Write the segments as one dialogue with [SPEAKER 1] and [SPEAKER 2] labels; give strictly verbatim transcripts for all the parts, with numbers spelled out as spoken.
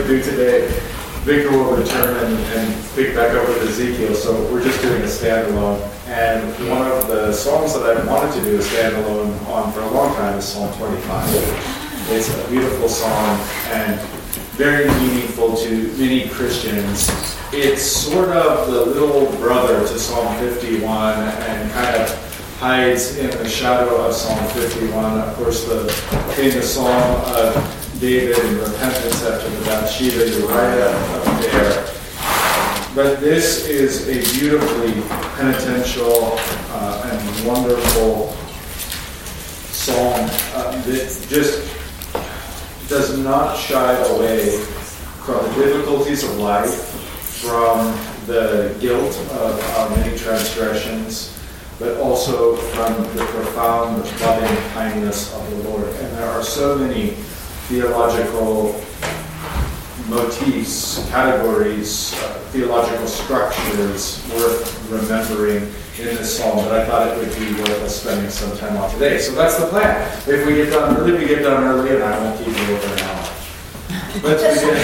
[SPEAKER 1] do today, Victor will return and, and pick back up with Ezekiel, so we're just doing a standalone. And one of the songs that I've wanted to do a standalone on for a long time is Psalm twenty-five. It's a beautiful song and very meaningful to many Christians. It's sort of the little brother to Psalm fifty-one and kind of hides in the shadow of Psalm fifty-one. Of course, the famous song of David in repentance after the Bathsheba Uriah affair. But this is a beautifully penitential uh, and wonderful song uh, that just does not shy away from the difficulties of life, from the guilt of our many transgressions, but also from the profound loving kindness of the Lord. And there are so many theological motifs, categories, uh, theological structures worth remembering in this psalm that I thought it would be worth us spending some time on today. So that's the plan. If we get done early, we get done early, and I won't keep you over an hour. Let's begin.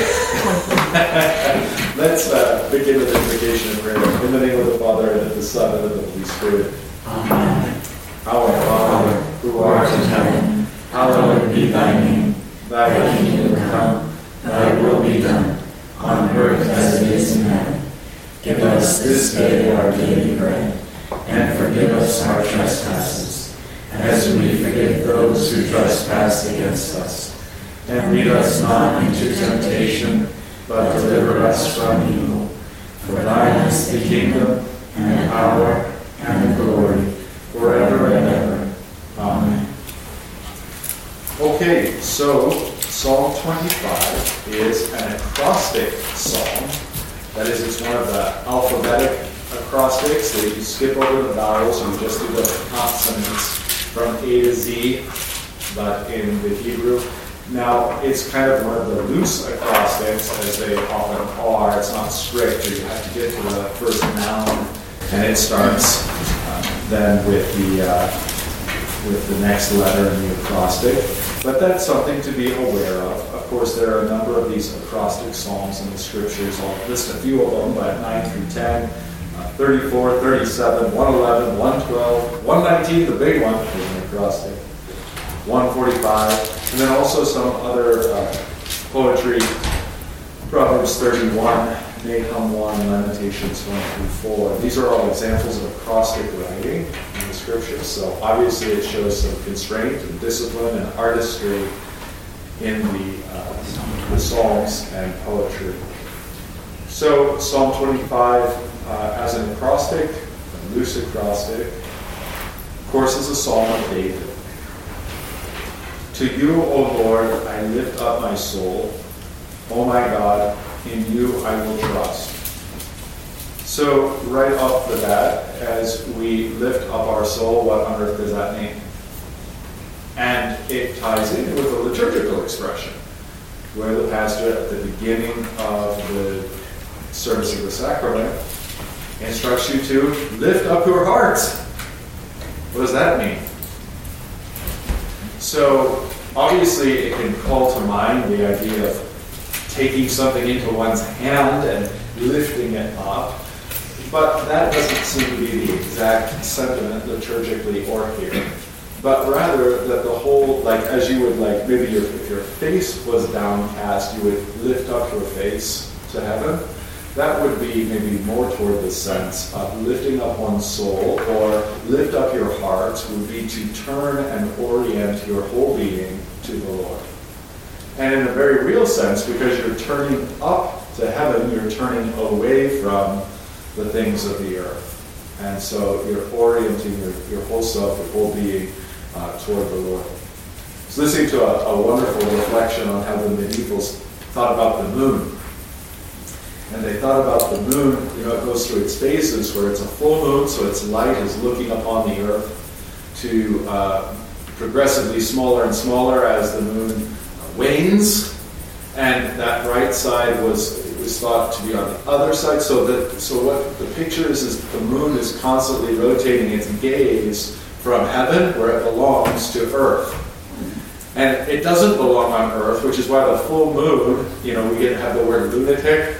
[SPEAKER 1] Let's uh, begin with invocation and prayer. In the name of the Father, and of the Son, and of the Holy Spirit.
[SPEAKER 2] Amen.
[SPEAKER 1] Our Father, who art in heaven, hallowed be thy name. Thy kingdom come, thy will be done, on earth as it is in heaven. Give us this day our daily bread, and forgive us our trespasses, as we forgive those who trespass against us. And lead us not into temptation, but deliver us from evil. For thine is the kingdom, and the power, and the glory, forever and ever. Amen. Okay, so Psalm twenty-five is an acrostic psalm. That is, it's one of the alphabetic acrostics that you skip over the vowels and you just do the consonants from A to Z, but in the Hebrew. Now, it's kind of one of the loose acrostics, as they often are. It's not strict. You have to get to the first noun, and it starts uh, then with the uh, with the next letter in the acrostic. But that's something to be aware of. Of course, there are a number of these acrostic psalms in the scriptures. I'll list a few of them, but nine through ten, uh, thirty-four, thirty-seven, one eleven, one twelve, one nineteen, the big one, is an acrostic, one forty-five, and then also some other uh, poetry, Proverbs thirty-one, Nahum one, Lamentations one through four. These are all examples of acrostic writing in the scriptures. So obviously it shows some constraint and discipline and artistry in the, uh, the Psalms and poetry. So Psalm twenty-five uh, as an acrostic, a loose acrostic, of course, is a psalm of David. To you, O Lord, I lift up my soul. O my God, in you I will trust. So, right off the bat, as we lift up our soul, what on earth does that mean? And it ties in with a liturgical expression, where the pastor at the beginning of the service of the sacrament instructs you to lift up your hearts. What does that mean? So, obviously, it can call to mind the idea of taking something into one's hand and lifting it up. But that doesn't seem to be the exact sentiment liturgically or here. But rather that the whole, like as you would like, maybe your, if your face was downcast, you would lift up your face to heaven. That would be maybe more toward the sense of lifting up one's soul, or lift up your hearts would be to turn and orient your whole being to the Lord. And in a very real sense, because you're turning up to heaven, you're turning away from the things of the earth. And so you're orienting your, your whole self, your whole being uh, toward the Lord. I was listening to a, a wonderful reflection on how the medievals thought about the moon. And they thought about the moon, you know, it goes through its phases where it's a full moon, so its light is looking upon the earth, to uh, progressively smaller and smaller as the moon wanes, and that right side was it was thought to be on the other side. So that so what the picture is is the moon is constantly rotating its gaze from heaven, where it belongs, to earth. And it doesn't belong on Earth, which is why the full moon, you know, we get have the word lunatic.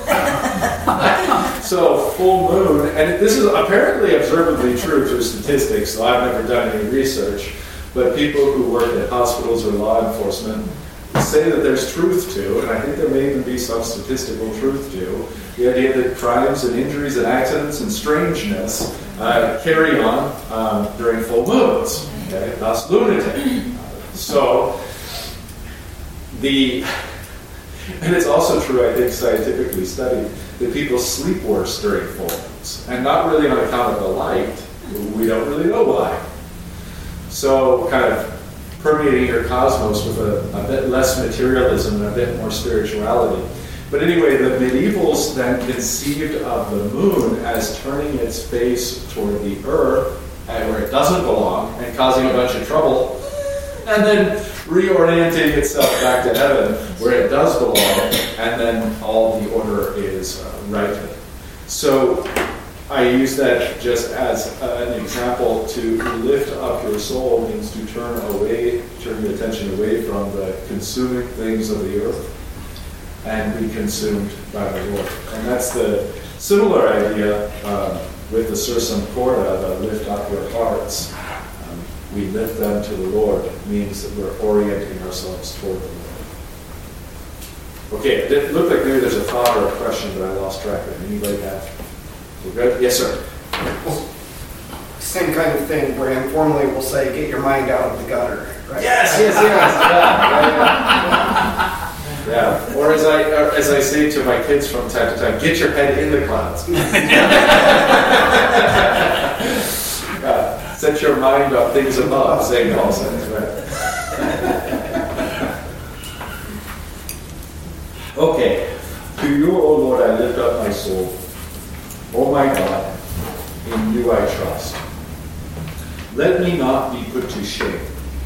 [SPEAKER 1] So full moon, and this is apparently observably true through statistics, so I've never done any research, but people who work at hospitals or law enforcement say that there's truth to, and I think there may even be some statistical truth to, the idea that crimes and injuries and accidents and strangeness uh, carry on um, during full moons, okay? Thus lunatic. So, the, and it's also true, I think, scientifically studied, that people sleep worse during full moons, and not really on account of the light. We don't really know why. So, kind of permeating your cosmos with a, a bit less materialism and a bit more spirituality. But anyway, the medievals then conceived of the moon as turning its face toward the earth, and where it doesn't belong, and causing a bunch of trouble, and then reorienting itself back to heaven, where it does belong, and then all the order is uh, righted. So I use that just as uh, an example. To lift up your soul means to turn away, turn your attention away from the consuming things of the earth and be consumed by the Lord. And that's the similar idea um, with the Sursum Corda, the lift up your hearts. Um, we lift them to the Lord. It means that we're orienting ourselves toward the Lord. Okay, it looked like maybe there's a thought or a question, but I lost track of it. Anybody have? We're good? Yes, sir.
[SPEAKER 2] Same kind of thing where informally we'll say, get your mind out of the gutter. Right?
[SPEAKER 1] Yes, yes, yes. Yeah, yeah, yeah. Yeah. Or as I or as I say to my kids from time to time, get your head in the clouds. uh, set your mind on things above, Saint Paul says, right? Okay. To you, O Lord, I lift up my soul. O my God, in you I trust. Let me not be put to shame.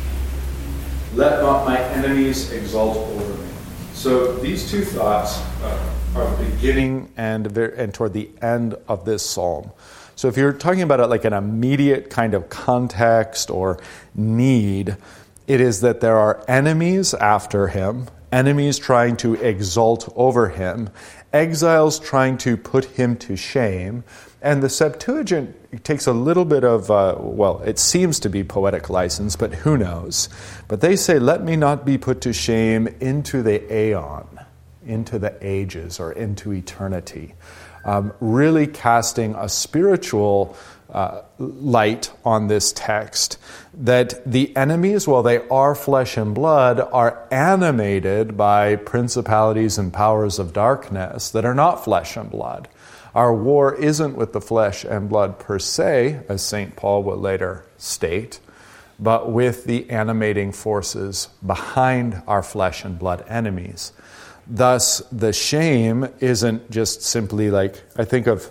[SPEAKER 1] Let not my enemies exult over me. So these two thoughts uh, are the beginning and, and toward the end of this psalm. So if you're talking about it like an immediate kind of context or need, it is that there are enemies after him, enemies trying to exult over him, exiles trying to put him to shame. And the Septuagint takes a little bit of, uh, well, it seems to be poetic license, but who knows? But they say, let me not be put to shame into the aeon, into the ages, or into eternity. Um, really casting a spiritual uh, light on this text, that the enemies, while they are flesh and blood, are animated by principalities and powers of darkness that are not flesh and blood. Our war isn't with the flesh and blood per se, as Saint Paul will later state, but with the animating forces behind our flesh and blood enemies. Thus, the shame isn't just simply like, I think of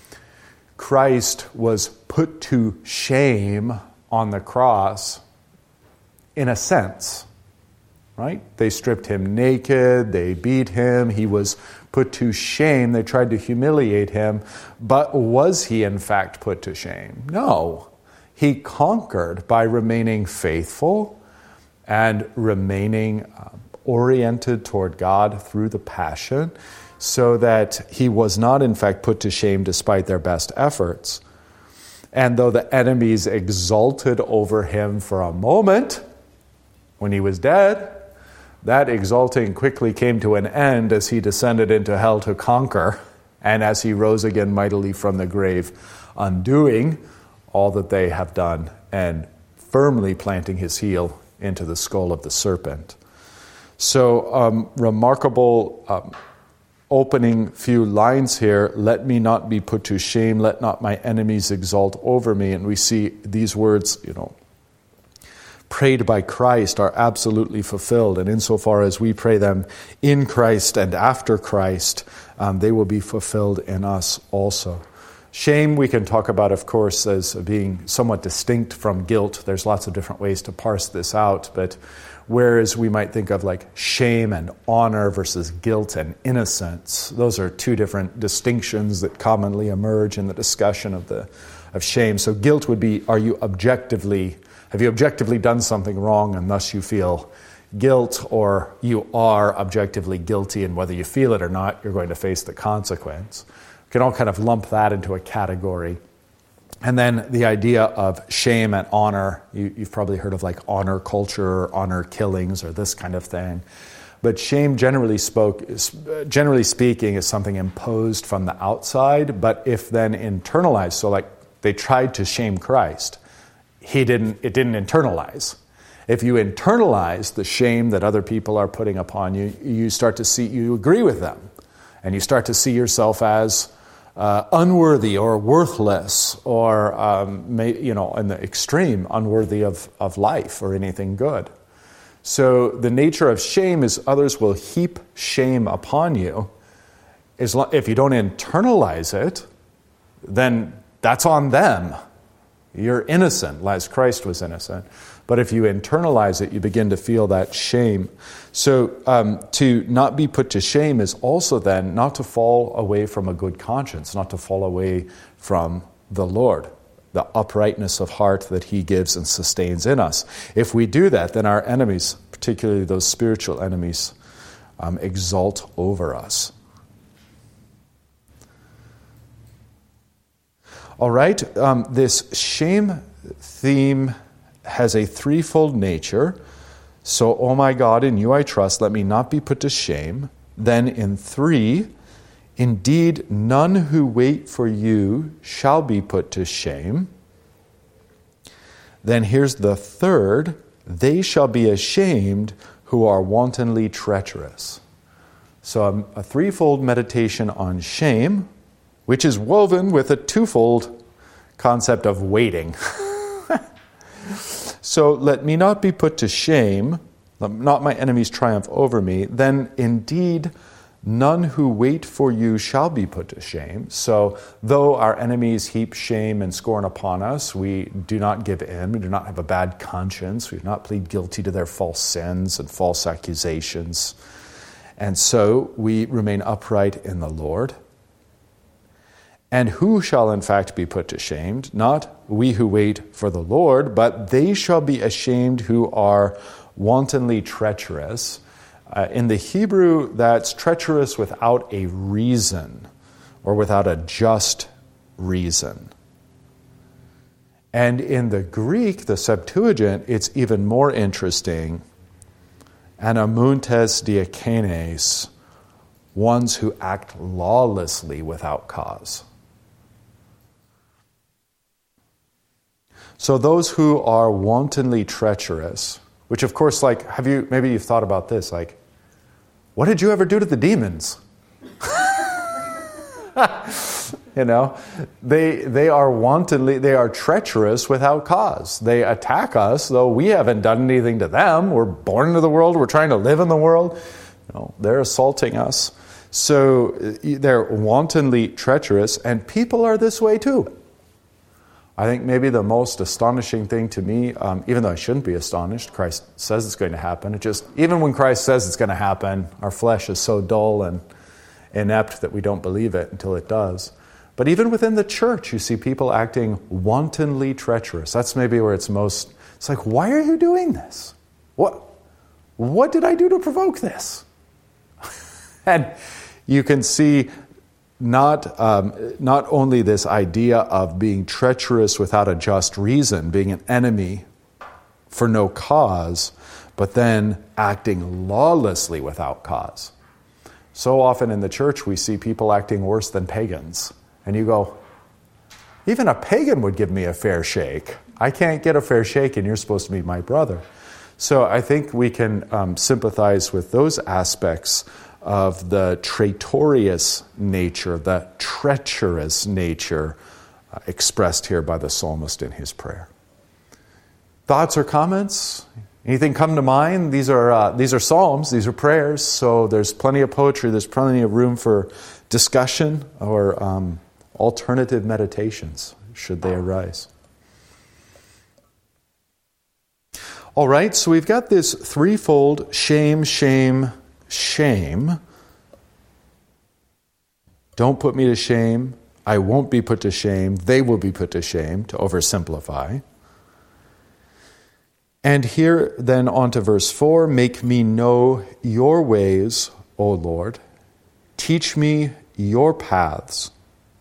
[SPEAKER 1] Christ was put to shame on the cross in a sense, right? They stripped him naked, they beat him, he was put to shame, they tried to humiliate him, but was he in fact put to shame? No. He conquered by remaining faithful and remaining um, oriented toward God through the passion, so that he was not in fact put to shame despite their best efforts. And though the enemies exulted over him for a moment when he was dead, that exulting quickly came to an end as he descended into hell to conquer, and as he rose again mightily from the grave, undoing all that they have done and firmly planting his heel into the skull of the serpent. So, um, remarkable um, opening few lines here. Let me not be put to shame. Let not my enemies exult over me. And we see these words, you know, prayed by Christ are absolutely fulfilled. And insofar as we pray them in Christ and after Christ, um, they will be fulfilled in us also. Shame we can talk about, of course, as being somewhat distinct from guilt. There's lots of different ways to parse this out, but whereas we might think of like shame and honor versus guilt and innocence, those are two different distinctions that commonly emerge in the discussion of the of shame. So guilt would be, are you objectively
[SPEAKER 3] Have you objectively done something wrong and thus you feel guilt, or you are objectively guilty and whether you feel it or not, you're going to face the consequence? We can all kind of lump that into a category. And then the idea of shame and honor. You, you've probably heard of like honor culture, or honor killings, or this kind of thing. But shame, generally spoke, generally speaking, is something imposed from the outside. But if then internalized, so like they tried to shame Christ, he didn't. It didn't internalize. If you internalize the shame that other people are putting upon you, you start to see, you agree with them, and you start to see yourself as uh, unworthy or worthless, or um, may, you know, in the extreme, unworthy of, of life or anything good. So the nature of shame is others will heap shame upon you. As lo- if you don't internalize it, then that's on them. You're innocent, as Christ was innocent. But if you internalize it, you begin to feel that shame. So um, to not be put to shame is also then not to fall away from a good conscience, not to fall away from the Lord, the uprightness of heart that he gives and sustains in us. If we do that, then our enemies, particularly those spiritual enemies, um, exult over us. All right, um, this shame theme has a threefold nature. So, oh my God, in you I trust, let me not be put to shame. Then in three, indeed, none who wait for you shall be put to shame. Then here's the third, they shall be ashamed who are wantonly treacherous. So um, a threefold meditation on shame, which is woven with a twofold concept of waiting. So let me not be put to shame, not my enemies triumph over me. Then indeed, none who wait for you shall be put to shame. So though our enemies heap shame and scorn upon us, we do not give in. We do not have a bad conscience. We do not plead guilty to their false sins and false accusations. And so we remain upright in the Lord. And who shall in fact be put to shame? Not we who wait for the Lord, but they shall be ashamed who are wantonly treacherous. Uh, in the Hebrew, that's treacherous without a reason or without a just reason. And in the Greek, the Septuagint, it's even more interesting. Anamuntes diakenes, ones who act lawlessly without cause. So those who are wantonly treacherous, which of course, like, have you, maybe you've thought about this, like, what did you ever do to the demons? You know, they they are wantonly, they are treacherous without cause. They attack us, though we haven't done anything to them. We're born into the world, we're trying to live in the world. You know, they're assaulting us. So they're wantonly treacherous, and people are this way too. I think maybe the most astonishing thing to me, um, even though I shouldn't be astonished, Christ says it's going to happen. It just, even when Christ says it's going to happen, our flesh is so dull and inept that we don't believe it until it does. But even within the church, you see people acting wantonly treacherous. That's maybe where it's most, it's like, why are you doing this? What, what did I do to provoke this? And you can see Not um, not only this idea of being treacherous without a just reason, being an enemy for no cause, but then acting lawlessly without cause. So often in the church we see people acting worse than pagans. And you go, even a pagan would give me a fair shake. I can't get a fair shake and you're supposed to be my brother. So I think we can um, sympathize with those aspects of the traitorous nature, the treacherous nature uh, expressed here by the psalmist in his prayer. Thoughts or comments? Anything come to mind? These are uh, these are psalms, these are prayers, so there's plenty of poetry, there's plenty of room for discussion or um, alternative meditations, should they arise. All right, so we've got this threefold shame, shame, shame. Don't put me to shame. I won't be put to shame. They will be put to shame, to oversimplify. And here then on to verse four, make me know your ways, O Lord. Teach me your paths.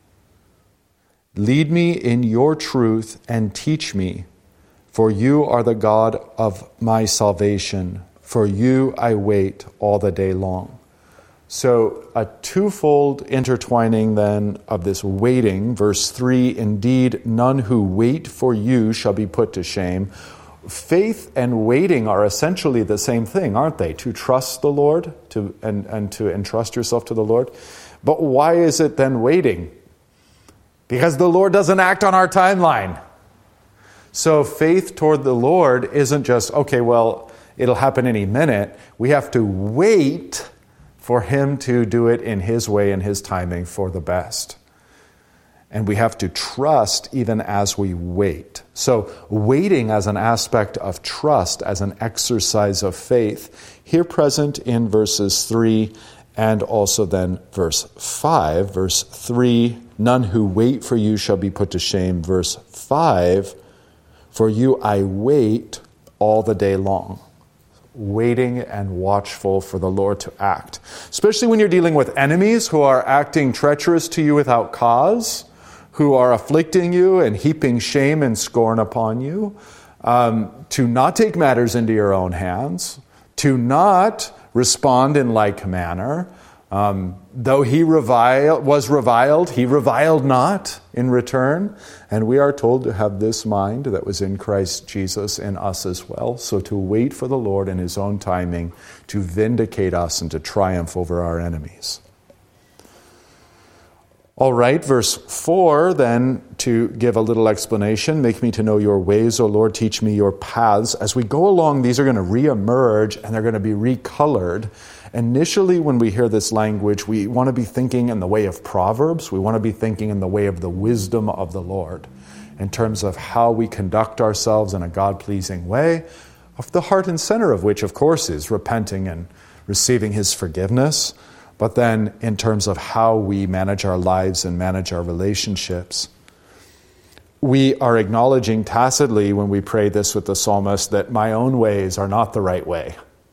[SPEAKER 3] Lead me in your truth and teach me, for you are the God of my salvation. For you I wait all the day long. So a twofold intertwining then of this waiting. Verse three, indeed, none who wait for you shall be put to shame. Faith and waiting are essentially the same thing, aren't they? To trust the Lord to and, and to entrust yourself to the Lord. But why is it then waiting? Because the Lord doesn't act on our timeline. So faith toward the Lord isn't just, okay, well, it'll happen any minute. We have to wait for him to do it in his way and his timing for the best. And we have to trust even as we wait. So waiting as an aspect of trust, as an exercise of faith, here present in verses three and also then verse five. Verse three, none who wait for you shall be put to shame. Verse five, for you I wait all the day long. Waiting and watchful for the Lord to act. Especially when you're dealing with enemies who are acting treacherous to you without cause, who are afflicting you and heaping shame and scorn upon you, um, to not take matters into your own hands, to not respond in like manner. Um, though he revile, was reviled, he reviled not in return. And we are told to have this mind that was in Christ Jesus in us as well. So to wait for the Lord in his own timing to vindicate us and to triumph over our enemies. All right, verse four, then, to give a little explanation. Make me to know your ways, O Lord. Teach me your paths. As we go along, these are going to reemerge and they're going to be recolored. Initially, when we hear this language, we want to be thinking in the way of Proverbs. We want to be thinking in the way of the wisdom of the Lord, in terms of how we conduct ourselves in a God-pleasing way, of the heart and center of which, of course, is repenting and receiving his forgiveness. But then in terms of how we manage our lives and manage our relationships, we are acknowledging tacitly when we pray this with the psalmist that my own ways are not the right way.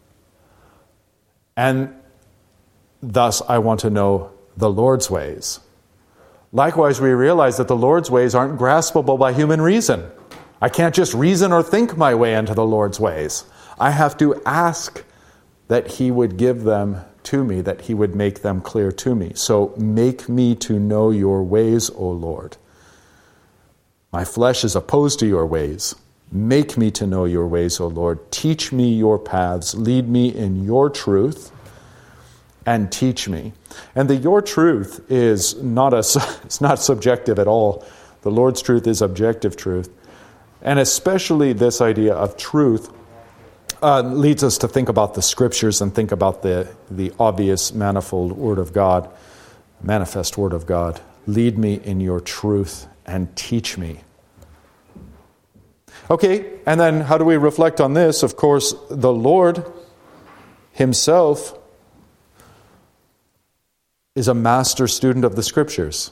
[SPEAKER 3] And thus I want to know the Lord's ways. Likewise, we realize that the Lord's ways aren't graspable by human reason. I can't just reason or think my way into the Lord's ways. I have to ask that he would give them to me, that he would make them clear to me. So make me to know your ways, O Lord. My flesh is opposed to your ways. Make me to know your ways, O Lord. Teach me your paths. Lead me in your truth and teach me. And the your truth is not a, it's not subjective at all. The Lord's truth is objective truth. And especially this idea of truth Uh, leads us to think about the scriptures and think about the, the obvious manifold word of God, manifest word of God. Lead me in your truth and teach me. Okay, and then how do we reflect on this? Of course, the Lord himself is a master student of the scriptures.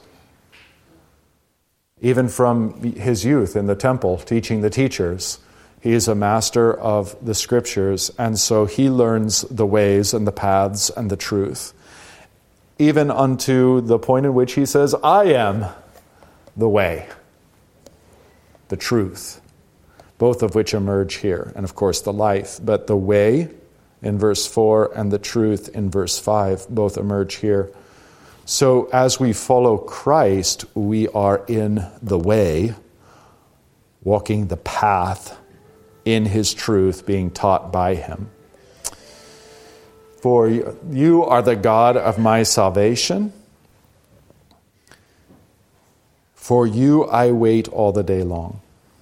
[SPEAKER 3] Even from his youth in the temple, teaching the teachers. He is a master of the scriptures, and so he learns the ways and the paths and the truth, even unto the point in which he says, I am the way, the truth, both of which emerge here, and of course the life. But the way in verse four and the truth in verse five both emerge here. So as we follow Christ, we are in the way, walking the path, in his truth, being taught by him. For you are the God of my salvation. For you I wait all the day long.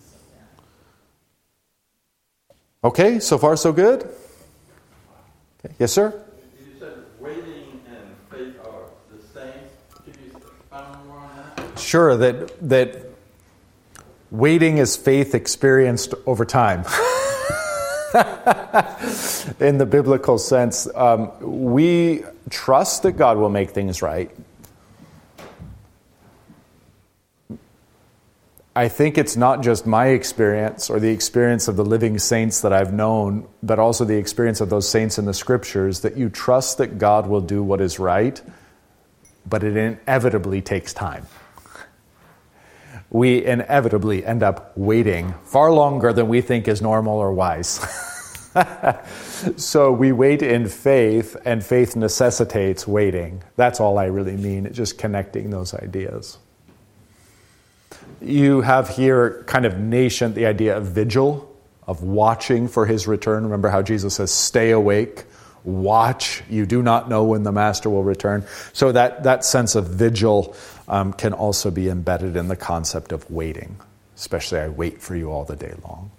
[SPEAKER 3] Okay, so far so good? Okay. Yes, sir?
[SPEAKER 4] You said waiting and faith are the same. Could you expound more on that?
[SPEAKER 3] Sure, that that waiting is faith experienced over time. In the biblical sense, um, we trust that God will make things right. I think it's not just my experience or the experience of the living saints that I've known, but also the experience of those saints in the scriptures, that you trust that God will do what is right, but it inevitably takes time. We inevitably end up waiting far longer than we think is normal or wise. So we wait in faith, and faith necessitates waiting. That's all I really mean, just connecting those ideas. You have here kind of nascent the idea of vigil, of watching for his return. Remember how Jesus says, stay awake, watch, you do not know when the master will return. So that, that sense of vigil um, can also be embedded in the concept of waiting, especially I wait for you all the day long.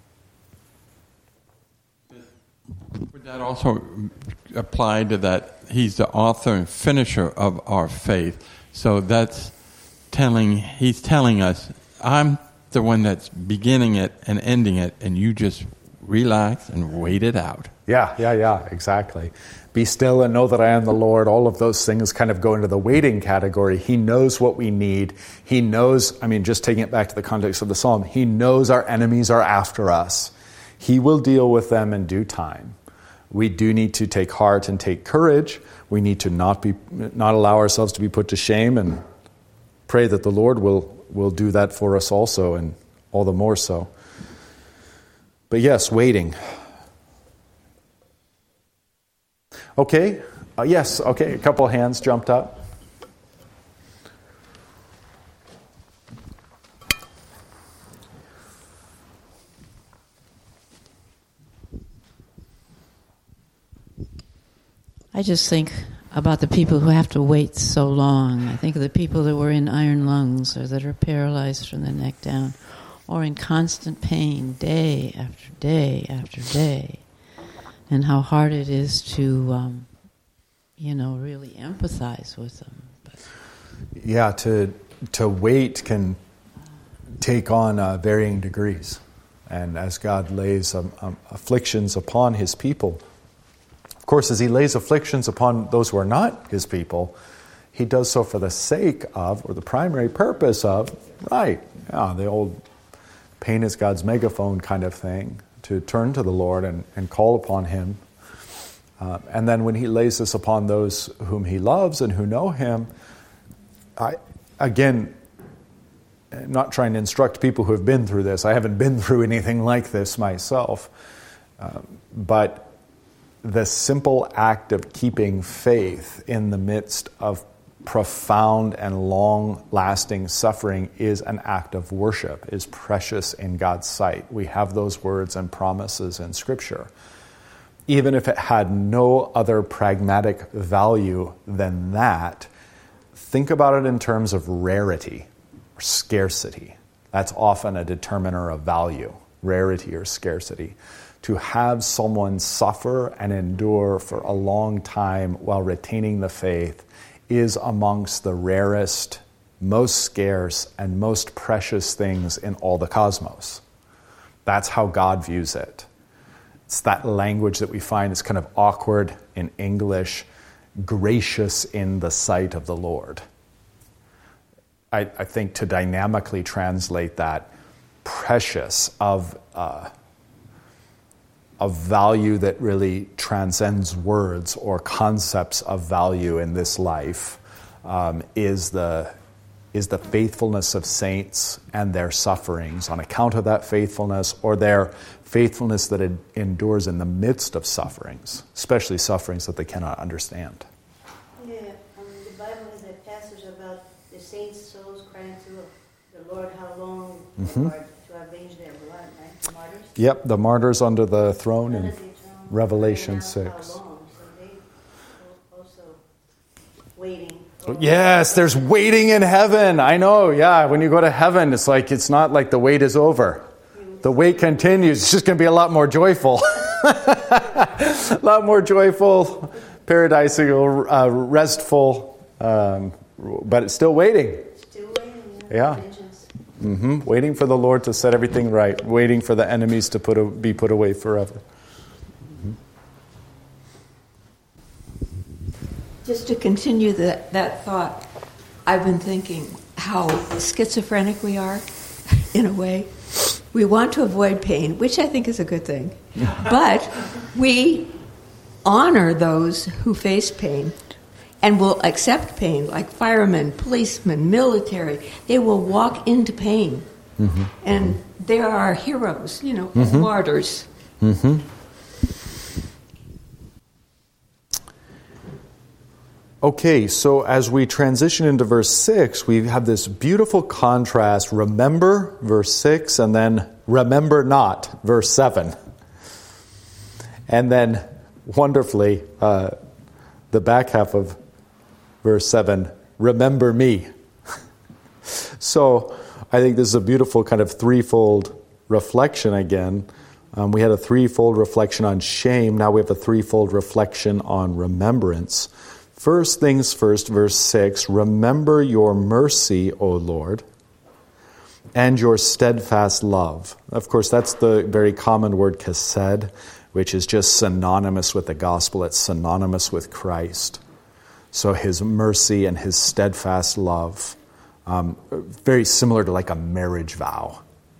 [SPEAKER 4] Would that also apply to that? He's the author and finisher of our faith. So that's telling, he's telling us, I'm the one that's beginning it and ending it, and you just relax and wait it out.
[SPEAKER 3] Yeah, yeah, yeah, exactly. Be still and know that I am the Lord. All of those things kind of go into the waiting category. He knows what we need. He knows, I mean, just taking it back to the context of the psalm, he knows our enemies are after us. He will deal with them in due time. We do need to take heart and take courage. We need to not be, not allow ourselves to be put to shame, and pray that the Lord will, will do that for us also, and all the more so. But yes, waiting. Okay, uh, yes, okay, a couple hands jumped up.
[SPEAKER 5] I just think about the people who have to wait so long. I think of the people that were in iron lungs, or that are paralyzed from the neck down, or in constant pain day after day after day, and how hard it is to, um, you know, really empathize with them. But
[SPEAKER 3] yeah, to to wait can take on uh, varying degrees, and as God lays um, um, afflictions upon his people, of course, as he lays afflictions upon those who are not his people, he does so for the sake of, or the primary purpose of, right, yeah, the old pain is God's megaphone kind of thing, to turn to the Lord and, and call upon him. Uh, and then when he lays this upon those whom he loves and who know him, I, again, not trying to instruct people who have been through this. I haven't been through anything like this myself. Uh, but the simple act of keeping faith in the midst of profound and long-lasting suffering is an act of worship, is precious in God's sight. We have those words and promises in Scripture. Even if it had no other pragmatic value than that, think about it in terms of rarity or scarcity. That's often a determiner of value, rarity or scarcity. To have someone suffer and endure for a long time while retaining the faith is amongst the rarest, most scarce, and most precious things in all the cosmos. That's how God views it. It's that language that we find is kind of awkward in English, gracious in the sight of the Lord. I, I think to dynamically translate that, precious, of uh, of value that really transcends words or concepts of value in this life, um, is the is the faithfulness of saints and their sufferings on account of that faithfulness, or their faithfulness that it endures in the midst of sufferings, especially sufferings that they cannot understand.
[SPEAKER 6] Yeah, um, the Bible has a passage about the saints' souls crying to the Lord, how long,
[SPEAKER 3] Mm-hmm.
[SPEAKER 6] Lord, to avenge their blood, right? The martyrs.
[SPEAKER 3] Yep, the martyrs under the throne in
[SPEAKER 6] Under the throne,
[SPEAKER 3] Revelation
[SPEAKER 6] crying out,
[SPEAKER 3] six.
[SPEAKER 6] How long? So they also waiting.
[SPEAKER 3] Yes, there's waiting in heaven. I know, yeah. When you go to heaven, it's like, it's not like the wait is over. The wait continues. It's just going to be a lot more joyful. A lot more joyful, paradisical, uh, restful, um, but it's still waiting.
[SPEAKER 6] Still waiting.
[SPEAKER 3] Yeah.
[SPEAKER 6] Vengeance.
[SPEAKER 3] Mm-hmm. Waiting for the Lord to set everything right. Waiting for the enemies to put a, be put away forever.
[SPEAKER 7] Just to continue that, that thought, I've been thinking how schizophrenic we are. in a way. We want to avoid pain, which I think is a good thing. But we honor those who face pain and will accept pain, like firemen, policemen, military. They will walk into pain. Mm-hmm. And they are our heroes, you know, mm-hmm. martyrs.
[SPEAKER 3] Mm-hmm. Okay, so as we transition into verse six, we have this beautiful contrast. Remember, verse six, and then remember not, verse seven. And then, wonderfully, uh, the back half of verse seven, remember me. So I think this is a beautiful kind of threefold reflection again. Um, we had a threefold reflection on shame. Now we have a threefold reflection on remembrance. First things first, verse six, remember your mercy, O Lord, and your steadfast love. Of course, that's the very common word chesed, which is just synonymous with the gospel. It's synonymous with Christ. So his mercy and his steadfast love, um, very similar to like a marriage vow.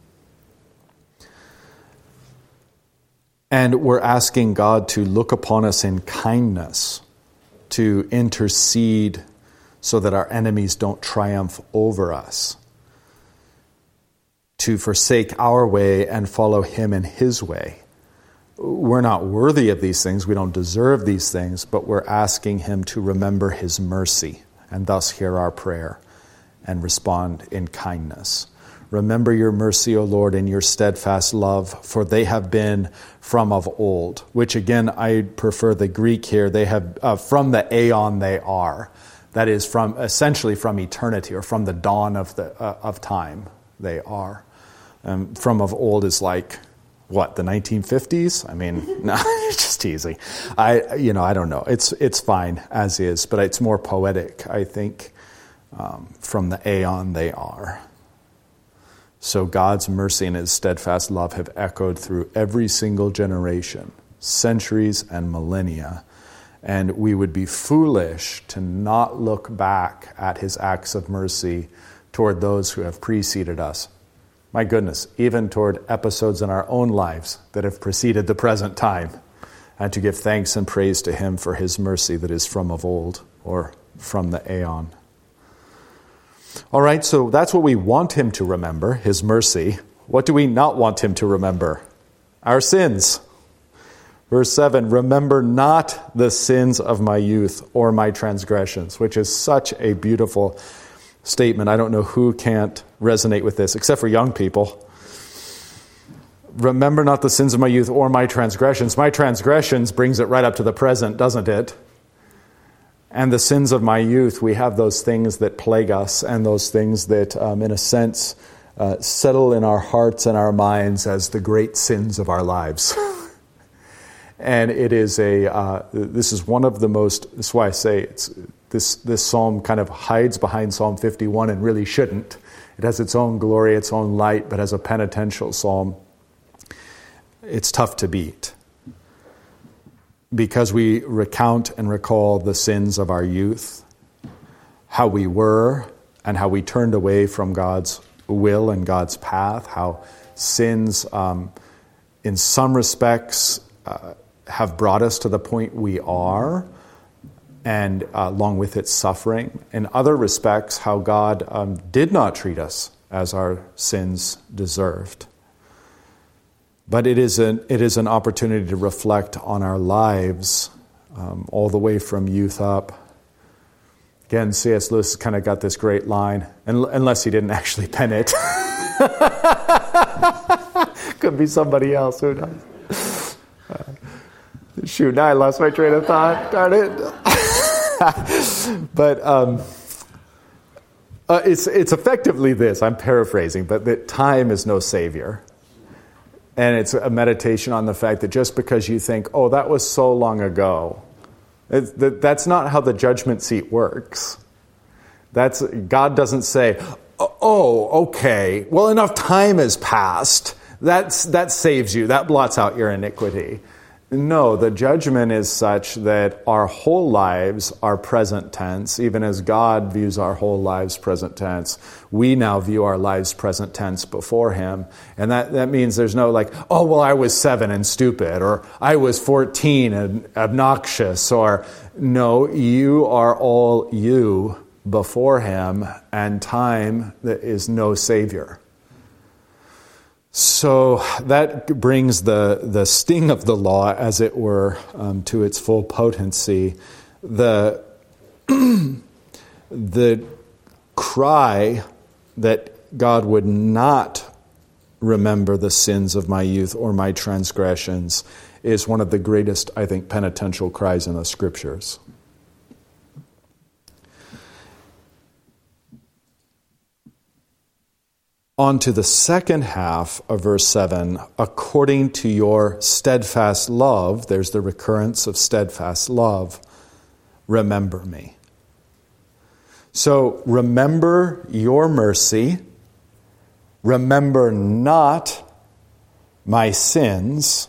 [SPEAKER 3] And we're asking God to look upon us in kindness, to intercede so that our enemies don't triumph over us, to forsake our way and follow him in his way. We're not worthy of these things, we don't deserve these things, but we're asking him to remember his mercy and thus hear our prayer and respond in kindness. Remember your mercy, O Lord, and your steadfast love, for they have been from of old. Which again, I prefer the Greek here. They have, uh, from the aeon they are. That is from, essentially from eternity, or from the dawn of the uh, of time they are. Um, from of old is like, what, the nineteen fifties? I mean, no, it's just teasing. I, you know, I don't know. It's, it's fine as is, but it's more poetic, I think. Um, from the aeon they are. So God's mercy and his steadfast love have echoed through every single generation, centuries and millennia. And we would be foolish to not look back at his acts of mercy toward those who have preceded us. My goodness, even toward episodes in our own lives that have preceded the present time. And to give thanks and praise to him for his mercy that is from of old, or from the aeon. All right, so that's what we want him to remember, his mercy. What do we not want him to remember? Our sins. Verse seven, remember not the sins of my youth or my transgressions, which is such a beautiful statement. I don't know who can't resonate with this, except for young people. Remember not the sins of my youth or my transgressions. My transgressions brings it right up to the present, doesn't it? And the sins of my youth, we have those things that plague us and those things that, um, in a sense, uh, settle in our hearts and our minds as the great sins of our lives. And it is a, uh, this is one of the most, this is why I say it's, this, this psalm kind of hides behind Psalm fifty-one and really shouldn't. It has its own glory, its own light, but as a penitential psalm, it's tough to beat. Because we recount and recall the sins of our youth, how we were and how we turned away from God's will and God's path, how sins, um, in some respects, uh, have brought us to the point we are, and uh, along with its suffering. In other respects, how God um, did not treat us as our sins deserved. But it is an it is an opportunity to reflect on our lives um, all the way from youth up. Again, C S Lewis kind of got this great line, and, unless he didn't actually pen it. Could be somebody else, who knows? Uh, shoot, now I lost my train of thought. Darn it. But um, uh, it's it's effectively this, I'm paraphrasing, but that time is no savior. And it's a meditation on the fact that just because you think, oh, that was so long ago, it, that, that's not how the judgment seat works. That's God doesn't say, oh, okay, well, enough time has passed. That's, that saves you. That blots out your iniquity. No, the judgment is such that our whole lives are present tense, even as God views our whole lives present tense. We now view our lives present tense before Him. And that, that means there's no like, oh, well, I was seven and stupid, or I was fourteen and obnoxious, or no, you are all you before Him, and time is no savior. So that brings the, the sting of the law, as it were, um, to its full potency. The, the cry that God would not remember the sins of my youth or my transgressions is one of the greatest, I think, penitential cries in the Scriptures. On to the second half of verse seven, according to your steadfast love, there's the recurrence of steadfast love, remember me. So remember your mercy, remember not my sins,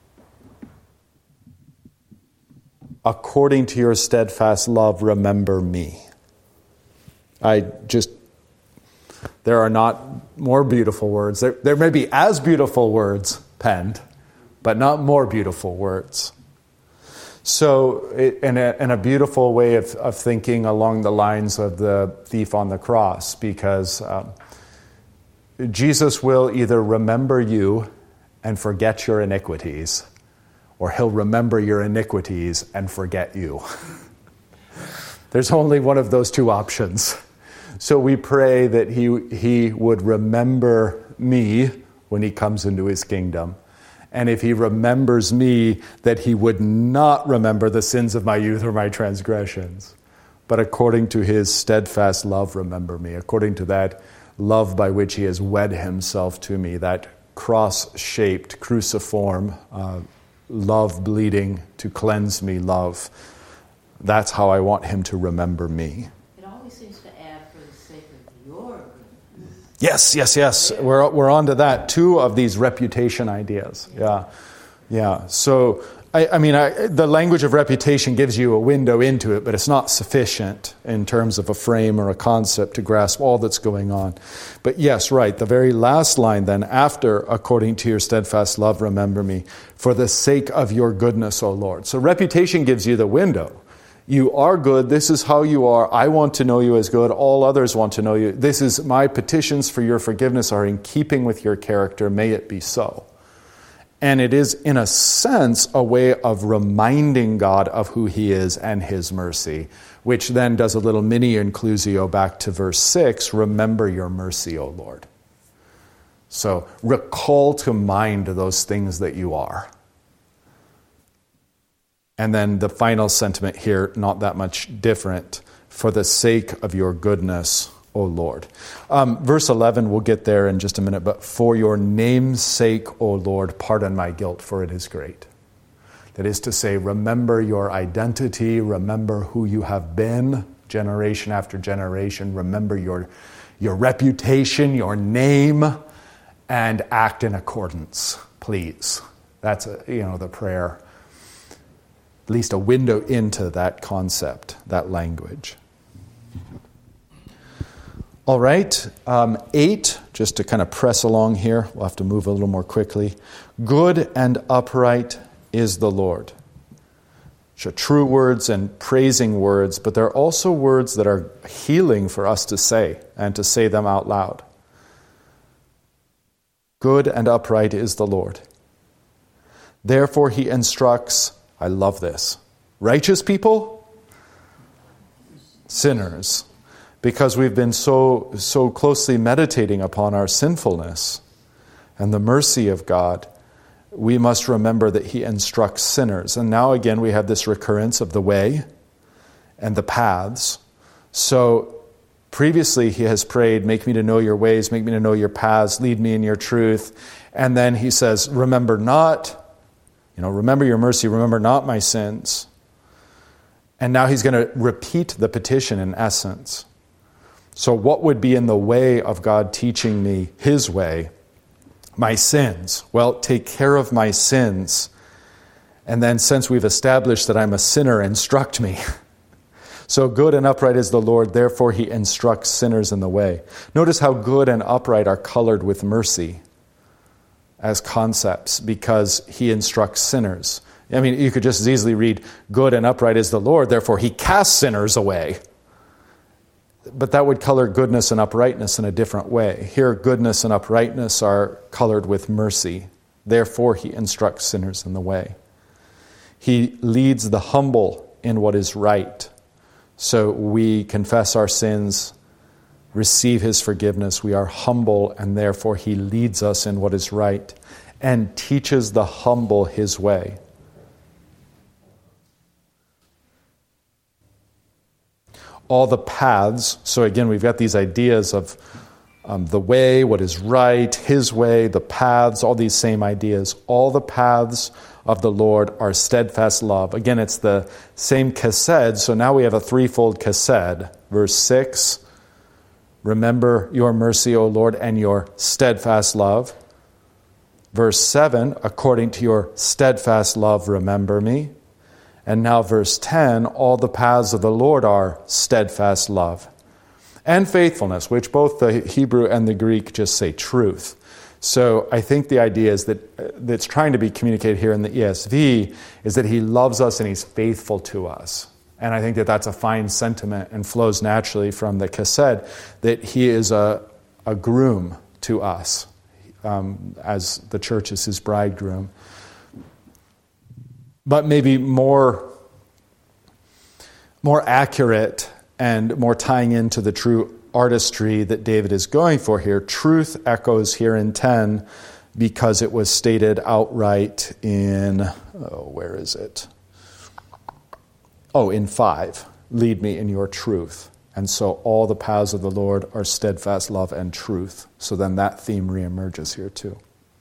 [SPEAKER 3] according to your steadfast love, remember me. I just There are not more beautiful words. There, there may be as beautiful words penned, but not more beautiful words. So, it, in, a, in a beautiful way of, of thinking along the lines of the thief on the cross, because um, Jesus will either remember you and forget your iniquities, or He'll remember your iniquities and forget you. There's only one of those two options. So we pray that he he would remember me when He comes into His kingdom. And if He remembers me, that He would not remember the sins of my youth or my transgressions. But according to His steadfast love, remember me. According to that love by which He has wed Himself to me, that cross-shaped, cruciform, uh, love bleeding to cleanse me love. That's how I want Him to remember me. Yes, yes, yes. We're we're on to that. Two of these reputation ideas. Yeah, yeah. So, I, I mean, I, the language of reputation gives you a window into it, but it's not sufficient in terms of a frame or a concept to grasp all that's going on. But yes, right. The very last line then, after, according to your steadfast love, remember me, for the sake of your goodness, O Lord. So reputation gives you the window. You are good. This is how you are. I want to know you as good. All others want to know you. This is my petitions for your forgiveness are in keeping with your character. May it be so. And it is, in a sense, a way of reminding God of who He is and His mercy, which then does a little mini inclusio back to verse six. Remember your mercy, O Lord. So recall to mind those things that you are. And then the final sentiment here, not that much different. For the sake of your goodness, O Lord. Um, verse eleven, we'll get there in just a minute. But for your name's sake, O Lord, pardon my guilt, for it is great. That is to say, remember your identity. Remember who you have been generation after generation. Remember your, your reputation, your name, and act in accordance, please. That's a, you know the prayer. At least a window into that concept, that language. All right, um, eight, just to kind of press along here. We'll have to move a little more quickly. Good and upright is the Lord. Which are true words and praising words, but they're also words that are healing for us to say and to say them out loud. Good and upright is the Lord. Therefore He instructs, I love this, righteous people, sinners, because we've been so so closely meditating upon our sinfulness and the mercy of God. We must remember that He instructs sinners. And now again we have this recurrence of the way and the paths. So previously He has prayed, make me to know your ways, make me to know your paths, lead me in your truth. And then He says, remember not, you know, remember your mercy, remember not my sins. And now He's going to repeat the petition in essence. So what would be in the way of God teaching me His way? My sins. Well, take care of my sins And then, since we've established that I'm a sinner, instruct me. So good and upright is the Lord, therefore he instructs sinners in the way. Notice how good and upright are colored with mercy as concepts, because he instructs sinners. I mean, you could just as easily read, good and upright is the Lord, therefore he casts sinners away. But that would color goodness and uprightness in a different way. Here, goodness and uprightness are colored with mercy. Therefore, he instructs sinners in the way. He leads the humble in what is right. So we confess our sins, receive his forgiveness. We are humble, and therefore he leads us in what is right and teaches the humble his way. All the paths, so again, we've got these ideas of um, the way, what is right, his way, the paths, all these same ideas. All the paths of the Lord are steadfast love. Again, it's the same chesed, so now we have a threefold chesed. Verse six, remember your mercy, O Lord, and your steadfast love. Verse seven, according to your steadfast love, remember me. And now verse ten, all the paths of the Lord are steadfast love and faithfulness, which both the Hebrew and the Greek just say truth. So I think the idea is that that's trying to be communicated here in the E S V is that he loves us and he's faithful to us. And I think that that's a fine sentiment and flows naturally from the chesed, that he is a, a groom to us, um, as the church is his bridegroom. But maybe more, more accurate and more tying into the true artistry that David is going for here. Truth echoes here in ten because it was stated outright in, oh, where is it? Oh, in five. Lead me in your truth. And so all the paths of the Lord are steadfast love and truth. So then that theme reemerges here too.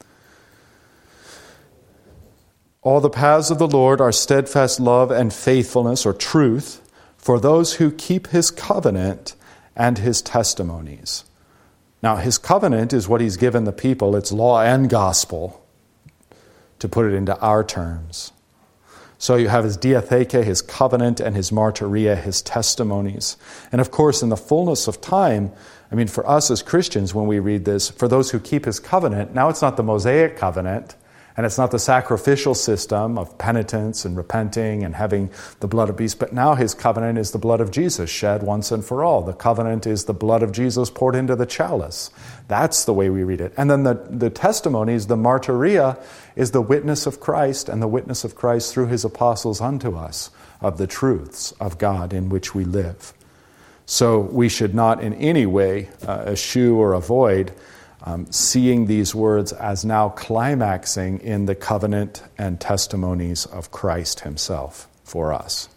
[SPEAKER 3] All the paths of the Lord are steadfast love and faithfulness, or truth, for those who keep his covenant and his testimonies. Now, his covenant is what he's given the people. It's law and gospel, to put it into our terms. So you have his diatheke, his covenant, and his martyria, his testimonies. And of course, in the fullness of time, I mean, for us as Christians, when we read this, for those who keep his covenant, now it's not the Mosaic covenant, and it's not the sacrificial system of penitence and repenting and having the blood of beasts, but now his covenant is the blood of Jesus shed once and for all. The covenant is the blood of Jesus poured into the chalice. That's the way we read it. And then the, the testimonies, the martyria, is the witness of Christ and the witness of Christ through his apostles unto us of the truths of God in which we live. So we should not in any way uh, eschew or avoid Um, seeing these words as now climaxing in the covenant and testimonies of Christ himself for us.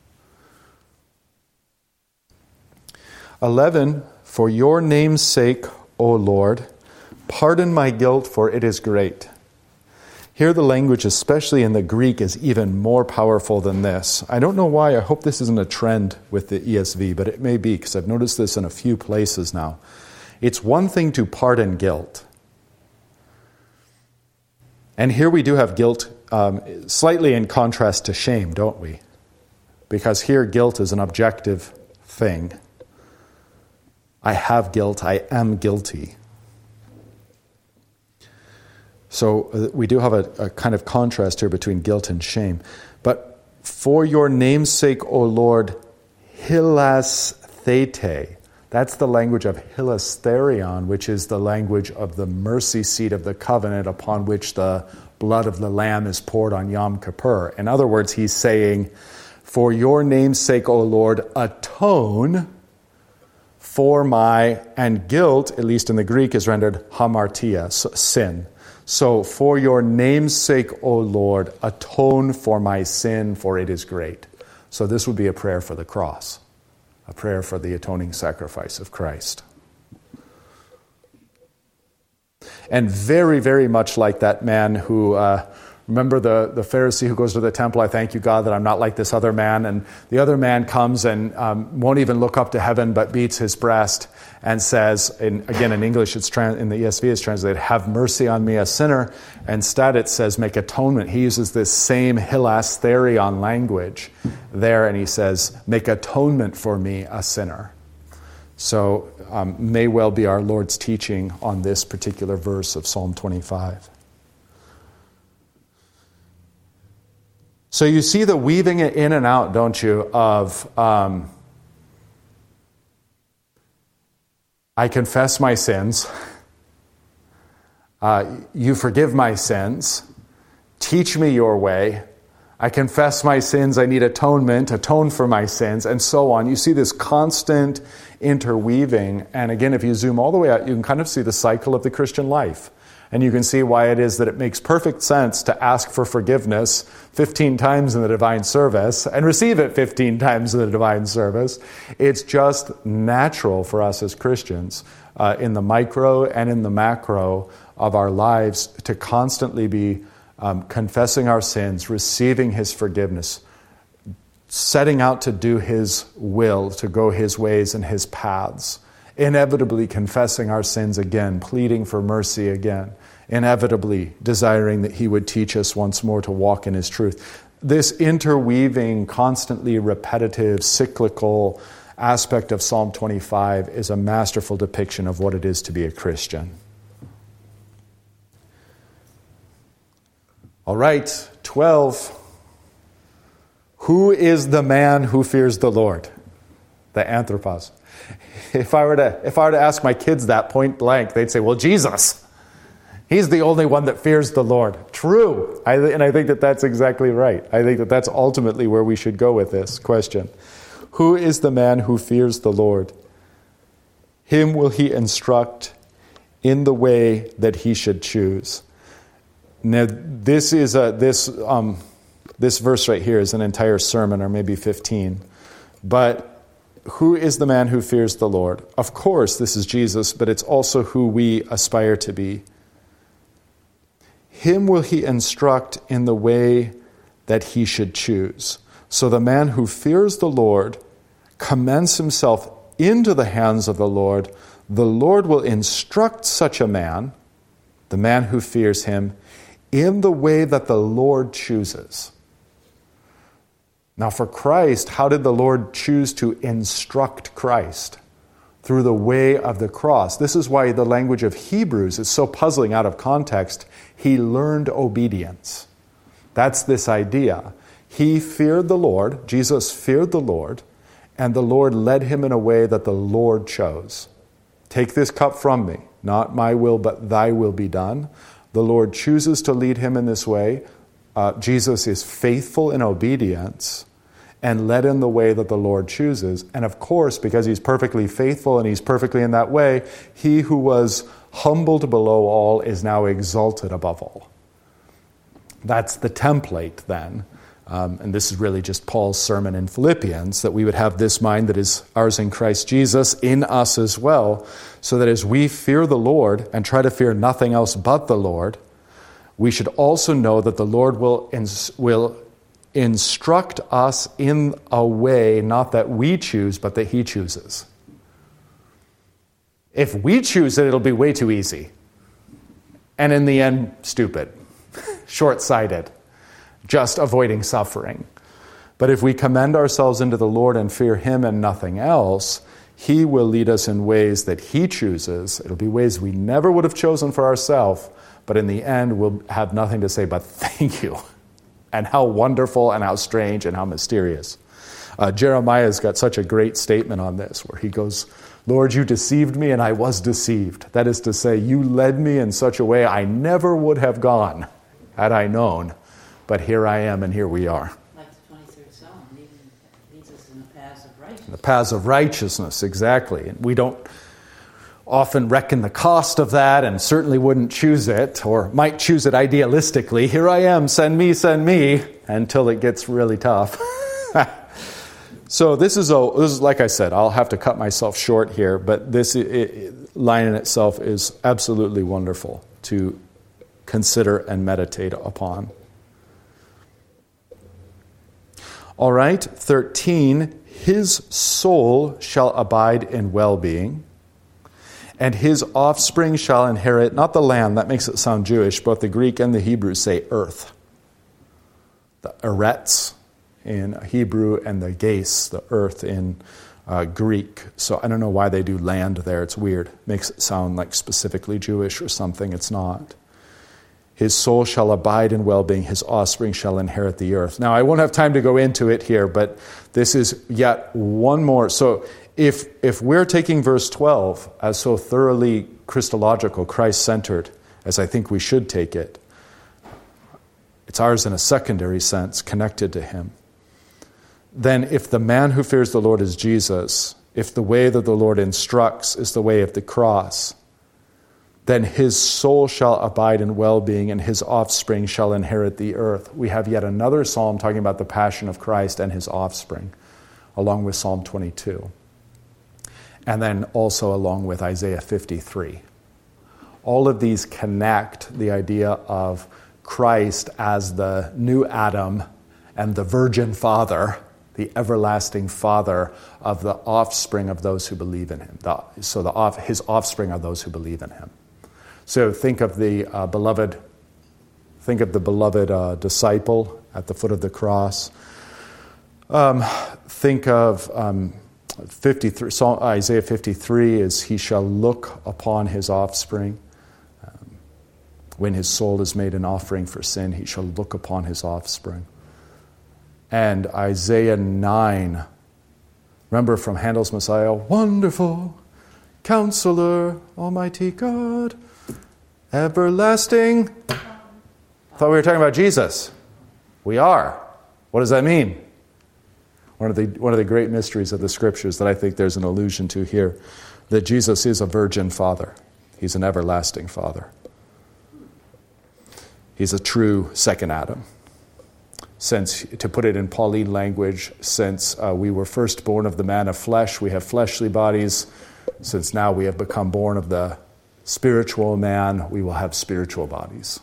[SPEAKER 3] eleven, for your name's sake, O Lord, pardon my guilt, for it is great. Here the language, especially in the Greek, is even more powerful than this. I don't know why. I hope this isn't a trend with the E S V, but it may be, because I've noticed this in a few places now. It's one thing to pardon guilt. And here we do have guilt um, slightly in contrast to shame, don't we? Because here guilt is an objective thing. I have guilt, I am guilty. So uh, we do have a, a kind of contrast here between guilt and shame. But for your name's sake, O Lord, hilasthete. That's the language of hilasterion, which is the language of the mercy seat of the covenant upon which the blood of the Lamb is poured on Yom Kippur. In other words, he's saying, for your name's sake, O Lord, atone for my, and guilt, at least in the Greek, is rendered hamartia, sin. So, for your name's sake, O Lord, atone for my sin, for it is great. So this would be a prayer for the cross. A prayer for the atoning sacrifice of Christ. And very, very much like that man who uh, Remember the, the Pharisee who goes to the temple, I thank you, God, that I'm not like this other man. And the other man comes and um, won't even look up to heaven, but beats his breast and says, in, again, in English, it's trans, in the E S V it's translated, have mercy on me, a sinner. Instead, it says, make atonement. He uses this same hilastherion language there, and he says, make atonement for me, a sinner. So um, may well be our Lord's teaching on this particular verse of Psalm twenty-five. So you see the weaving it in and out, don't you, of um, I confess my sins, uh, you forgive my sins, teach me your way, I confess my sins, I need atonement, atone for my sins, and so on. You see this constant interweaving, and again, if you zoom all the way out, you can kind of see the cycle of the Christian life. And you can see why it is that it makes perfect sense to ask for forgiveness fifteen times in the divine service and receive it fifteen times in the divine service. It's just natural for us as Christians uh, in the micro and in the macro of our lives to constantly be um, confessing our sins, receiving His forgiveness, setting out to do His will, to go His ways and His paths, inevitably confessing our sins again, pleading for mercy again, inevitably desiring that He would teach us once more to walk in His truth. This interweaving, constantly repetitive, cyclical aspect of Psalm twenty-five is a masterful depiction of what it is to be a Christian. All right, twelve. Who is the man who fears the Lord? The anthropos. If I were to if I were to ask my kids that point blank, they'd say, well, Jesus. He's the only one that fears the Lord. True. I, and I think that that's exactly right. I think that that's ultimately where we should go with this question. Who is the man who fears the Lord? Him will He instruct in the way that he should choose. Now, this is a this um, this verse right here is an entire sermon, or maybe fifteen. But who is the man who fears the Lord? Of course, this is Jesus, but it's also who we aspire to be. Him will He instruct in the way that he should choose. So the man who fears the Lord commends himself into the hands of the Lord. The Lord will instruct such a man, the man who fears Him, in the way that the Lord chooses. Now for Christ, how did the Lord choose to instruct Christ? Through the way of the cross. This is why the language of Hebrews is so puzzling out of context. He learned obedience. That's this idea. He feared the Lord, Jesus feared the Lord, and the Lord led him in a way that the Lord chose. Take this cup from me, not my will, but thy will be done. The Lord chooses to lead him in this way. Uh, Jesus is faithful in obedience and led in the way that the Lord chooses. And of course, because He's perfectly faithful and He's perfectly in that way, He who was humbled below all is now exalted above all. That's the template then. Um, and this is really just Paul's sermon in Philippians, that we would have this mind that is ours in Christ Jesus in us as well, so that as we fear the Lord and try to fear nothing else but the Lord, we should also know that the Lord will ins- will instruct us in a way, not that we choose, but that He chooses. If we choose it, it'll be way too easy. And in the end, stupid, short-sighted, just avoiding suffering. But if we commend ourselves into the Lord and fear Him and nothing else, He will lead us in ways that He chooses. It'll be ways we never would have chosen for ourselves, but in the end, we'll have nothing to say but thank you. And how wonderful and how strange and how mysterious. Uh, Jeremiah's got such a great statement on this, where he goes, Lord, you deceived me and I was deceived. That is to say, you led me in such a way I never would have gone had I known. But here I am and here we are.
[SPEAKER 5] Like the twenty-third Psalm, leads us in the paths of righteousness.
[SPEAKER 3] The paths of righteousness, exactly. And we don't often reckon the cost of that and certainly wouldn't choose it, or might choose it idealistically. Here I am, send me, send me, until it gets really tough. So this is, a, this is, like I said, I'll have to cut myself short here, but this it, it, line in itself is absolutely wonderful to consider and meditate upon. All right, thirteen, his soul shall abide in well-being, and his offspring shall inherit, not the land, that makes it sound Jewish, both the Greek and the Hebrew say earth. The eretz in Hebrew and the ges, the earth in uh, Greek. So I don't know why they do land there, it's weird. Makes it sound like specifically Jewish or something, it's not. His soul shall abide in well-being, his offspring shall inherit the earth. Now, I won't have time to go into it here, but this is yet one more. So if if we're taking verse twelve as so thoroughly Christological, Christ-centered, as I think we should take it, it's ours in a secondary sense, connected to him. Then if the man who fears the Lord is Jesus, if the way that the Lord instructs is the way of the cross, then his soul shall abide in well-being, and his offspring shall inherit the earth. We have yet another psalm talking about the passion of Christ and his offspring, along with Psalm twenty-two. And then also along with Isaiah fifty-three. All of these connect the idea of Christ as the new Adam and the virgin father, the everlasting father of the offspring of those who believe in him. The, so the off, his offspring are those who believe in him. So think of the uh, beloved, think of the beloved uh, disciple at the foot of the cross. Um, think of um, fifty-three, Psalm, Isaiah fifty-three is, he shall look upon his offspring. Um, when his soul is made an offering for sin, he shall look upon his offspring. And Isaiah nine, remember from Handel's Messiah, wonderful Counselor, Almighty God, everlasting. I thought we were talking about Jesus. We are. What does that mean? One of the one of the great mysteries of the Scriptures that I think there's an allusion to here, that Jesus is a virgin father. He's an everlasting father. He's a true second Adam. Since, to put it in Pauline language, since uh, we were first born of the man of flesh, we have fleshly bodies. Since now we have become born of the spiritual man, we will have spiritual bodies.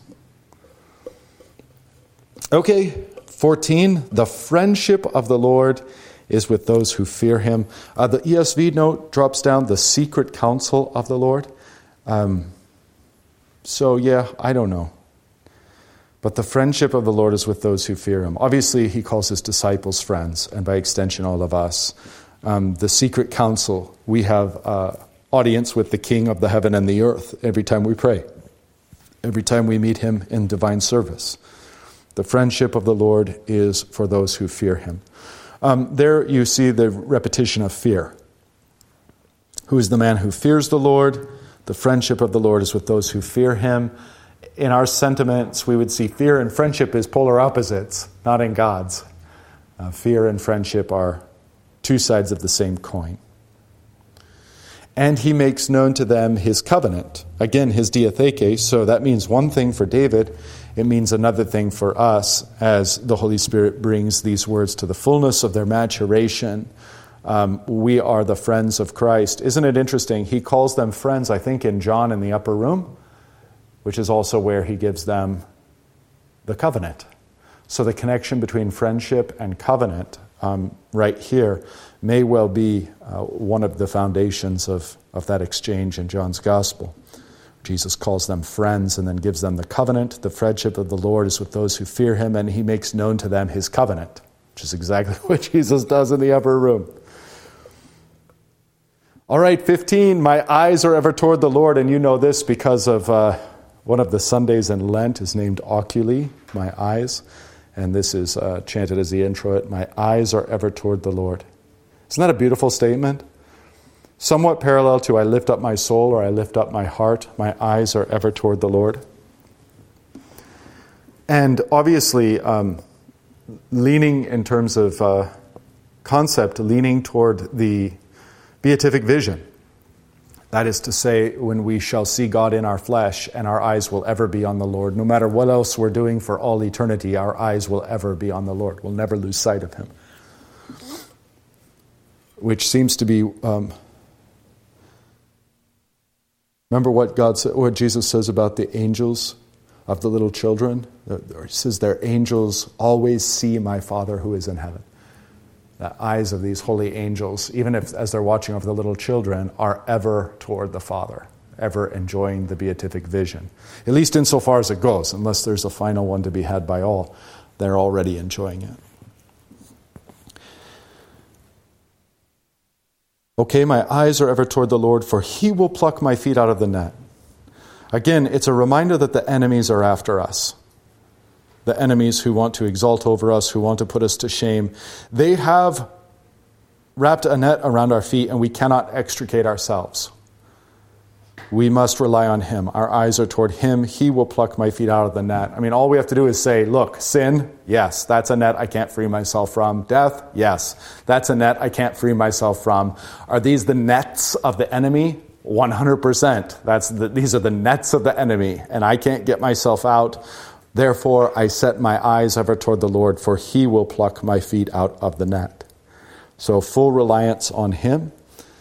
[SPEAKER 3] Okay, fourteen, the friendship of the Lord is with those who fear him. Uh, the E S V note drops down, the secret counsel of the Lord. Um, so yeah, I don't know. But the friendship of the Lord is with those who fear him. Obviously, he calls his disciples friends, and by extension, all of us. Um, the secret counsel, we have uh, audience with the King of the heaven and the earth every time we pray, every time we meet him in divine service. The friendship of the Lord is for those who fear him. Um, there you see the repetition of fear. Who is the man who fears the Lord? The friendship of the Lord is with those who fear him. In our sentiments, we would see fear and friendship as polar opposites, not in God's. Uh, fear and friendship are two sides of the same coin. And he makes known to them his covenant. Again, his diatheke, so that means one thing for David. It means another thing for us as the Holy Spirit brings these words to the fullness of their maturation. Um, we are the friends of Christ. Isn't it interesting? He calls them friends, I think, in John in the upper room, which is also where he gives them the covenant. So the connection between friendship and covenant um, right here may well be uh, one of the foundations of, of that exchange in John's Gospel. Jesus calls them friends and then gives them the covenant. The friendship of the Lord is with those who fear him, and he makes known to them his covenant, which is exactly what Jesus does in the upper room. All right, fifteen, my eyes are ever toward the Lord, and you know this because of... Uh, One of the Sundays in Lent is named Oculi, my eyes, and this is uh, chanted as the introit, my eyes are ever toward the Lord. Isn't that a beautiful statement? Somewhat parallel to I lift up my soul or I lift up my heart, my eyes are ever toward the Lord. And obviously, um, leaning in terms of uh, concept, leaning toward the beatific vision. That is to say, when we shall see God in our flesh and our eyes will ever be on the Lord. No matter what else we're doing for all eternity, our eyes will ever be on the Lord. We'll never lose sight of him. Which seems to be... Um, remember what God, what Jesus says about the angels of the little children? He says, their angels always see my Father who is in heaven. The eyes of these holy angels, even if as they're watching over the little children, are ever toward the Father, ever enjoying the beatific vision. At least insofar as it goes, unless there's a final one to be had by all. They're already enjoying it. Okay, my eyes are ever toward the Lord, for he will pluck my feet out of the net. Again, it's a reminder that the enemies are after us. The enemies who want to exalt over us, who want to put us to shame. They have wrapped a net around our feet and we cannot extricate ourselves. We must rely on him. Our eyes are toward him. He will pluck my feet out of the net. I mean, all we have to do is say, look, sin, yes, that's a net I can't free myself from. Death, yes, that's a net I can't free myself from. Are these the nets of the enemy? one hundred percent. That's the, these are the nets of the enemy, and I can't get myself out. Therefore, I set my eyes ever toward the Lord, for he will pluck my feet out of the net. So full reliance on him.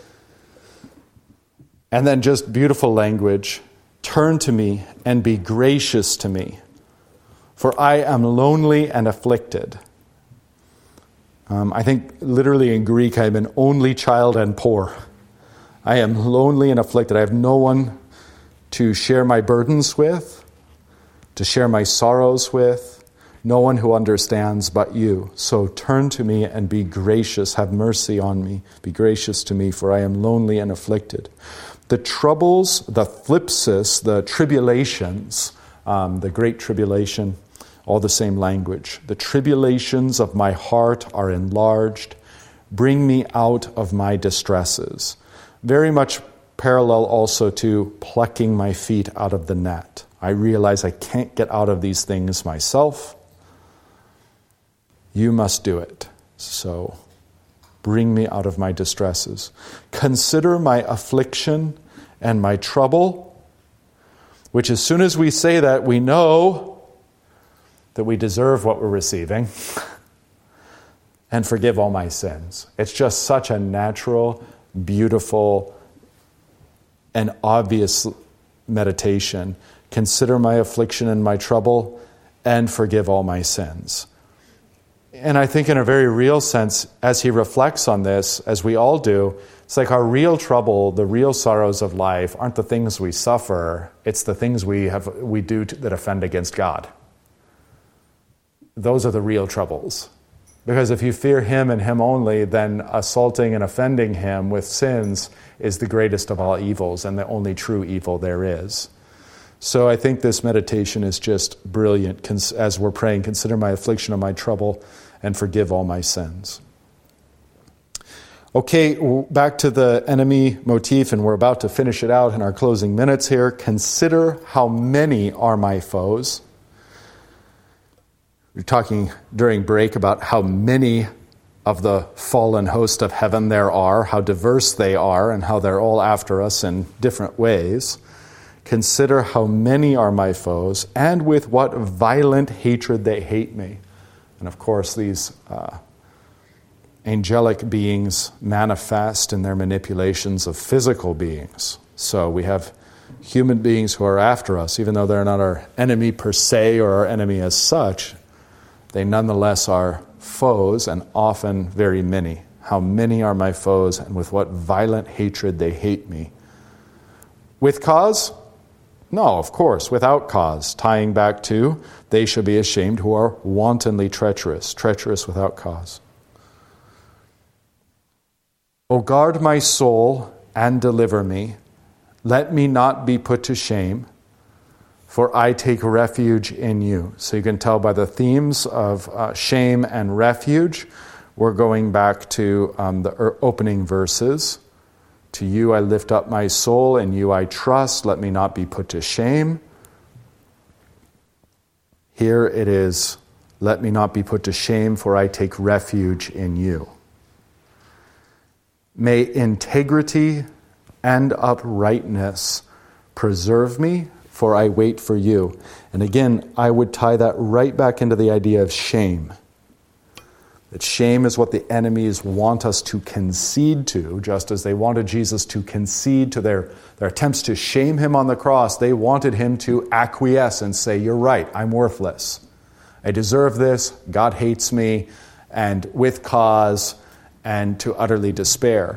[SPEAKER 3] And then just beautiful language. Turn to me and be gracious to me, for I am lonely and afflicted. Um, I think literally in Greek, I am an only child and poor. I am lonely and afflicted. I have no one to share my burdens with, to share my sorrows with, no one who understands but you. So turn to me and be gracious. Have mercy on me. Be gracious to me, for I am lonely and afflicted. The troubles, the thlipsis, the tribulations, um, the great tribulation, all the same language. The tribulations of my heart are enlarged. Bring me out of my distresses. Very much parallel also to plucking my feet out of the net. I realize I can't get out of these things myself. You must do it. So bring me out of my distresses. Consider my affliction and my trouble, which as soon as we say that, we know that we deserve what we're receiving. And forgive all my sins. It's just such a natural, beautiful, and obvious meditation. Consider my affliction and my trouble, and forgive all my sins. And I think in a very real sense, as he reflects on this, as we all do, it's like our real trouble, the real sorrows of life aren't the things we suffer, it's the things we have we do to, that offend against God. Those are the real troubles. Because if you fear him and him only, then assaulting and offending him with sins is the greatest of all evils and the only true evil there is. So I think this meditation is just brilliant. As we're praying, consider my affliction and my trouble and forgive all my sins. Okay, back to the enemy motif, and we're about to finish it out in our closing minutes here. Consider how many are my foes. We were talking during break about how many of the fallen host of heaven there are, how diverse they are, and how they're all after us in different ways. Consider how many are my foes, and with what violent hatred they hate me. And of course, these uh, angelic beings manifest in their manipulations of physical beings. So we have human beings who are after us, even though they're not our enemy per se or our enemy as such. They nonetheless are foes, and often very many. How many are my foes, and with what violent hatred they hate me. With cause? No, of course, without cause. Tying back to, they shall be ashamed who are wantonly treacherous, treacherous without cause. O guard my soul and deliver me. Let me not be put to shame, for I take refuge in you. So you can tell by the themes of uh, shame and refuge, we're going back to um, the er- opening verses. To you I lift up my soul, in you I trust. Let me not be put to shame. Here it is, let me not be put to shame, for I take refuge in you. May integrity and uprightness preserve me, for I wait for you. And again, I would tie that right back into the idea of shame. That shame is what the enemies want us to concede to, just as they wanted Jesus to concede to their, their attempts to shame him on the cross. They wanted him to acquiesce and say, you're right, I'm worthless. I deserve this, God hates me, and with cause, and to utterly despair.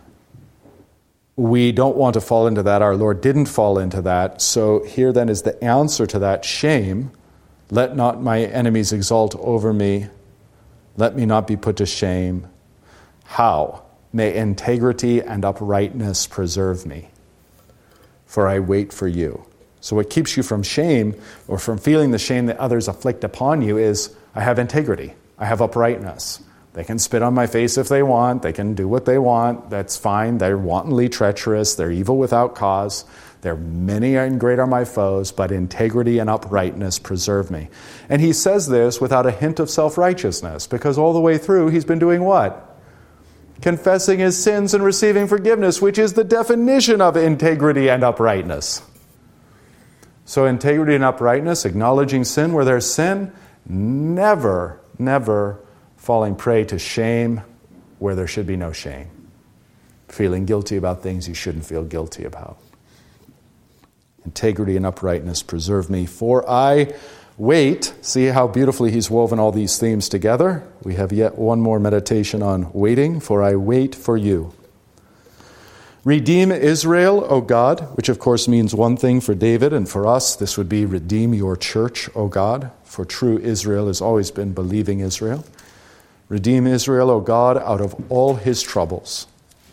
[SPEAKER 3] We don't want to fall into that. Our Lord didn't fall into that. So here then is the answer to that shame. Let not my enemies exult over me. Let me not be put to shame. How? May integrity and uprightness preserve me, for I wait for you. So what keeps you from shame or from feeling the shame that others afflict upon you is I have integrity. I have uprightness. They can spit on my face if they want. They can do what they want. That's fine. They're wantonly treacherous. They're evil without cause. They're many and great are my foes, but integrity and uprightness preserve me. And he says this without a hint of self-righteousness, because all the way through he's been doing what? Confessing his sins and receiving forgiveness, which is the definition of integrity and uprightness. So integrity and uprightness, acknowledging sin where there's sin, never, never falling prey to shame where there should be no shame. Feeling guilty about things you shouldn't feel guilty about. Integrity and uprightness preserve me, for I wait. See how beautifully he's woven all these themes together? We have yet one more meditation on waiting, for I wait for you. Redeem Israel, O God, which of course means one thing for David, and for us this would be redeem your church, O God, for true Israel has always been believing Israel. Redeem Israel, O God, out of all his troubles.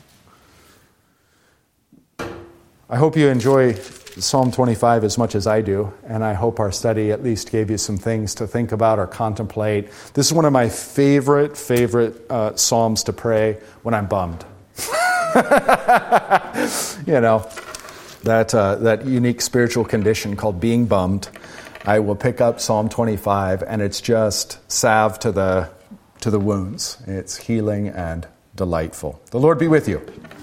[SPEAKER 3] I hope you enjoy Psalm twenty-five as much as I do, and I hope our study at least gave you some things to think about or contemplate. This is one of my favorite, favorite uh, Psalms to pray when I'm bummed. You know, that uh, that unique spiritual condition called being bummed. I will pick up Psalm twenty-five, and it's just salve to the to the wounds. It's healing and delightful. The Lord be with you.